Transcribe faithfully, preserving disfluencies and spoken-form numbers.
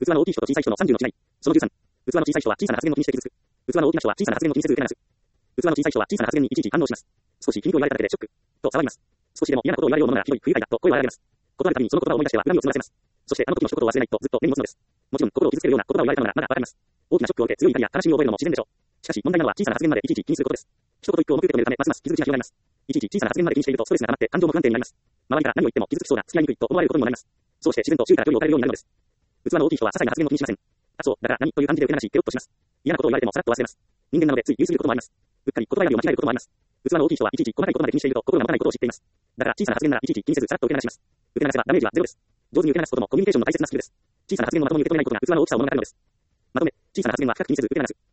器の大きい人と小さい人のさんじゅうの違い。そのじゅうさん。器の小さい人は小さな発言を気にして傷つく。器の大きな人は小さな発言を気にせず受け流す。器の小さい人は小さな発言にいちいち反応します。少し君と言われただけでショック。と騒ぎます。少しでも嫌なことを言われようものならひどい不愉快だと声を荒げます。断るたびにその言葉を思い出しては恨みを募らせます。そしてあの時の一言を忘れないとずっと根に持つのです。もちろん心を傷つけるような言葉を言われたのならまだわかります。大きなショックを受け強い怒りや悲しみを覚えるのも自然でしょう。しかし問題なのは小さな発言までいちいち気にすることです。一言一句を重く受け止めるためますます傷口が広がります。いちいち小さな発言まで気にしているとストレスが溜まって感情も不安定になります。周りから何を言っても傷つきそうだ、付き合いにくいと思われることにもなります。そうして自然と周囲から距離を置かれるようになるのです。器の大きい人は些細な発言も気にしません。あ、そう、だから何という感じで受け流し、ペロッとします。嫌なことを言われてもさらっと忘れます。人間なのでつい言い過ぎることもあります。うっかり言葉選びを間違えることもあります。器の大きい人はいちいち細かいことまで気にしていると心が持たないことを知っています。だから小さな発言ならいちいち気にせずさらっと受け流します。受け流せばダメージはゼロです。上手に受け流すこともコミュニケーションの大切なスキルです。小さな発言をまともに受け止めないことが器の大きさを物語るのです。まとめ、小さな発言は深く気にせず受け流す。